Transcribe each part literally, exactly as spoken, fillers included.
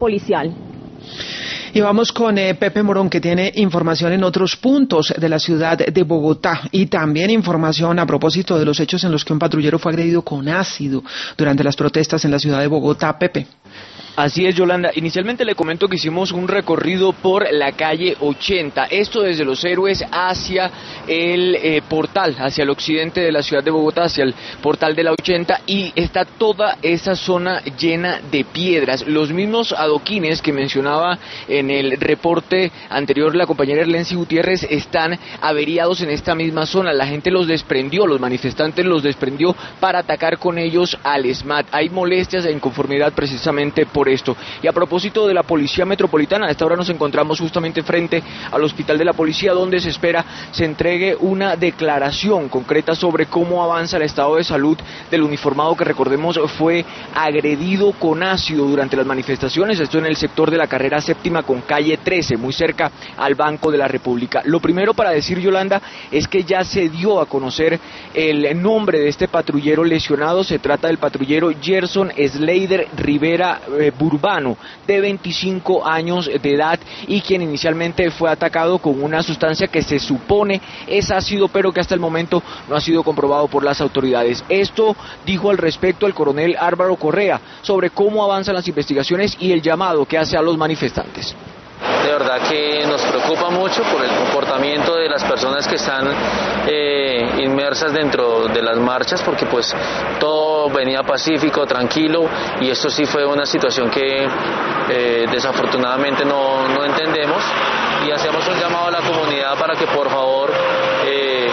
policial. Y vamos con eh, Pepe Morón, que tiene información en otros puntos de la ciudad de Bogotá y también información a propósito de los hechos en los que un patrullero fue agredido con ácido durante las protestas en la ciudad de Bogotá. Pepe. Así es, Yolanda. Inicialmente le comento que hicimos un recorrido por la calle ochenta, esto desde Los Héroes hacia el eh, portal, hacia el occidente de la ciudad de Bogotá, hacia el portal de la ochenta, y está toda esa zona llena de piedras. Los mismos adoquines que mencionaba en el reporte anterior la compañera Erlency Gutiérrez están averiados en esta misma zona. La gente los desprendió, los manifestantes los desprendió para atacar con ellos al S M A T. Hay molestias e inconformidad precisamente por esto. Y a propósito de la Policía Metropolitana, a esta hora nos encontramos justamente frente al Hospital de la Policía, donde se espera se entregue una declaración concreta sobre cómo avanza el estado de salud del uniformado que, recordemos, fue agredido con ácido durante las manifestaciones, esto en el sector de la carrera séptima con calle trece, muy cerca al Banco de la República. Lo primero para decir, Yolanda, es que ya se dio a conocer el nombre de este patrullero lesionado. Se trata del patrullero Gerson Slater Rivera eh, Burbano, de veinticinco años de edad, y quien inicialmente fue atacado con una sustancia que se supone es ácido, pero que hasta el momento no ha sido comprobado por las autoridades. Esto dijo al respecto el coronel Álvaro Correa sobre cómo avanzan las investigaciones y el llamado que hace a los manifestantes. De verdad que nos preocupa mucho por el comportamiento de las personas que están eh, inmersas dentro de las marchas, porque pues todo venía pacífico, tranquilo, y esto sí fue una situación que eh, desafortunadamente no, no entendemos, y hacemos un llamado a la comunidad para que por favor eh,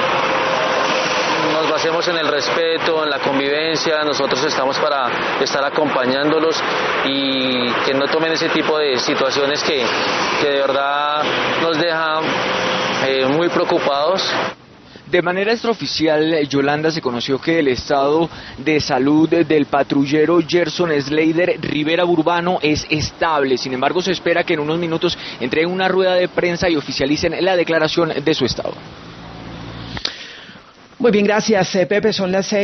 nos basemos en el respeto, en la convivencia. Nosotros estamos para estar acompañándolos y que no tomen ese tipo de situaciones que, que de verdad nos dejan eh, muy preocupados. De manera extraoficial, Yolanda, se conoció que el estado de salud del patrullero Gerson Slater Rivera Burbano es estable. Sin embargo, se espera que en unos minutos entreguen una rueda de prensa y oficialicen la declaración de su estado. Muy bien, gracias, Pepe. Son las seis.